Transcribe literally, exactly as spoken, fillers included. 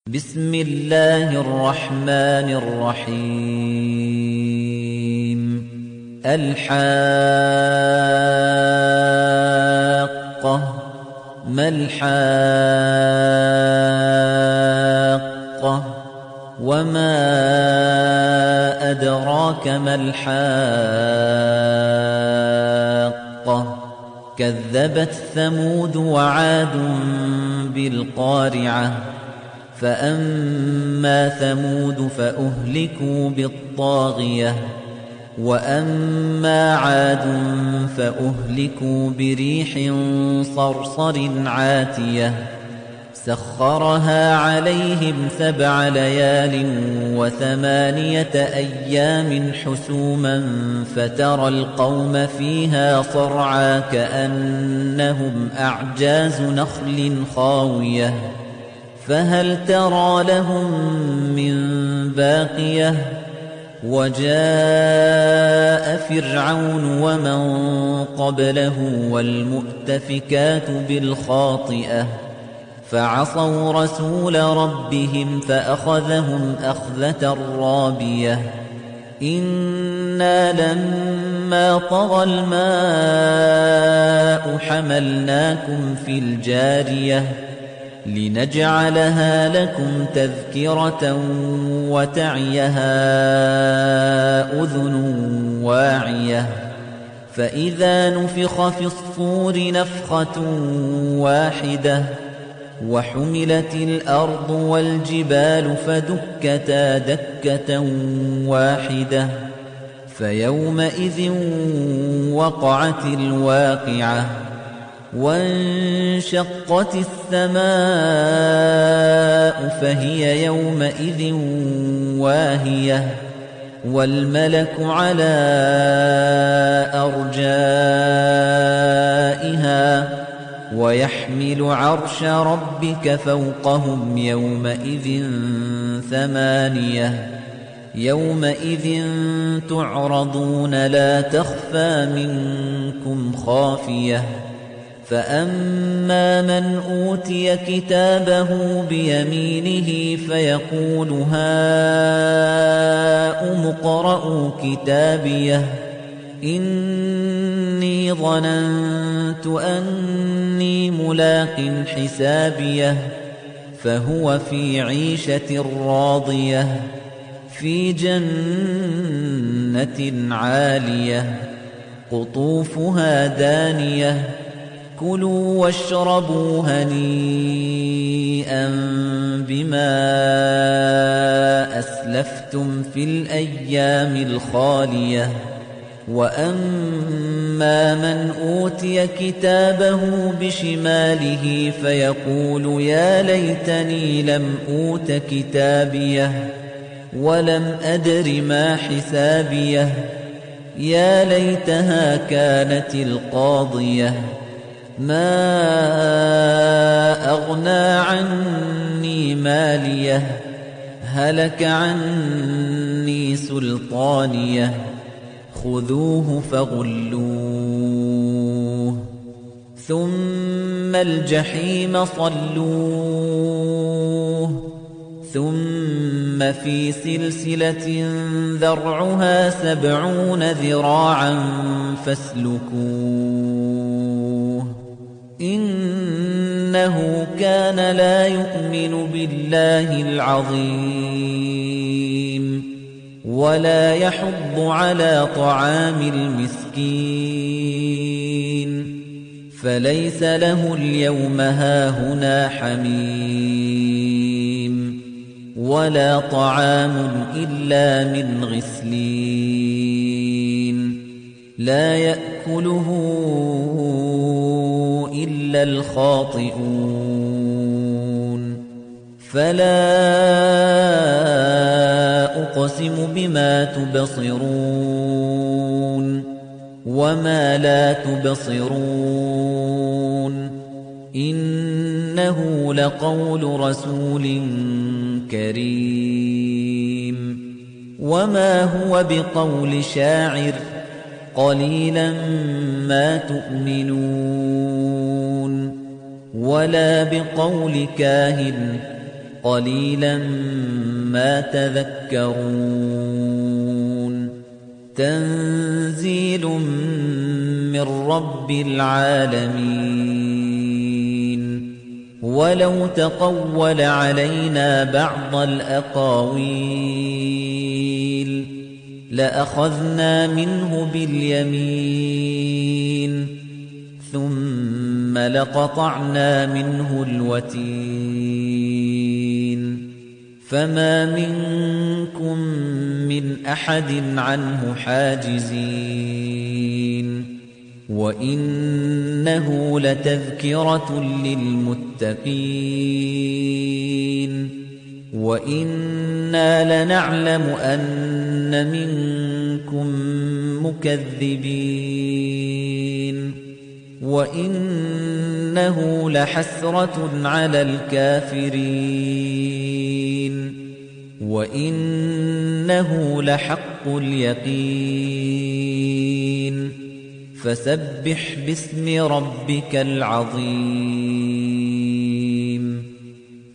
بسم الله الرحمن الرحيم الحاقة ما الحاقة وما أدراك ما الحاقة كذبت ثمود وعاد بالقارعة فأما ثمود فأهلكوا بالطاغية وأما عاد فأهلكوا بريح صرصر عاتية سخرها عليهم سبع ليال وثمانية أيام حسوما فترى القوم فيها صرعا كأنهم أعجاز نخل خاوية فهل ترى لهم من باقية وجاء فرعون ومن قبله والمؤتفكات بالخاطئة فعصوا رسول ربهم فأخذهم أخذة رابية إنا لما طغى الماء حملناكم في الجارية لنجعلها لكم تذكرة وتعيها أذن واعية فإذا نفخ في الصور نفخة واحدة وحملت الأرض والجبال فدكتا دكة واحدة فيومئذ وقعت الواقعة وانشقت السماء فهي يومئذ واهية والملك على أرجائها ويحمل عرش ربك فوقهم يومئذ ثمانية يومئذ تعرضون لا تخفى منكم خافية فأما من أوتي كتابه بيمينه فيقول هاؤم اقرءوا كتابيه إني ظننت أني ملاق حسابيه فهو في عيشة راضية في جنة عالية قطوفها دانية كلوا واشربوا هنيئا بما أسلفتم في الأيام الخالية وأما من أوتي كتابه بشماله فيقول يا ليتني لم أوت كتابيه ولم أدر ما حسابيه يا ليتها كانت القاضية ما أغنى عني ماليه هلك عني سلطانيه خذوه فغلوه ثم الجحيم صلوه ثم في سلسلة ذرعها سبعون ذراعا فاسلكوه إنه كان لا يؤمن بالله العظيم ولا يحض على طعام المسكين فليس له اليوم هاهنا حميم ولا طعام إلا من غسلين لا يأكله إلا الخاطئون فلا أقسم بما تبصرون وما لا تبصرون إنه لقول رسول كريم وما هو بقول شاعر قليلا ما تؤمنون ولا بقول كاهن قليلا ما تذكرون تنزيل من رب العالمين ولو تقول علينا بعض الأقاويل لأخذنا منه باليمين ثم لقطعنا منه الوتين فما منكم من أحد عنه حاجزين وإنه لتذكرة للمتقين وإنا لنعلم أن منكم مكذبين وإنه لحسرة على الكافرين وإنه لحق اليقين فسبح باسم ربك العظيم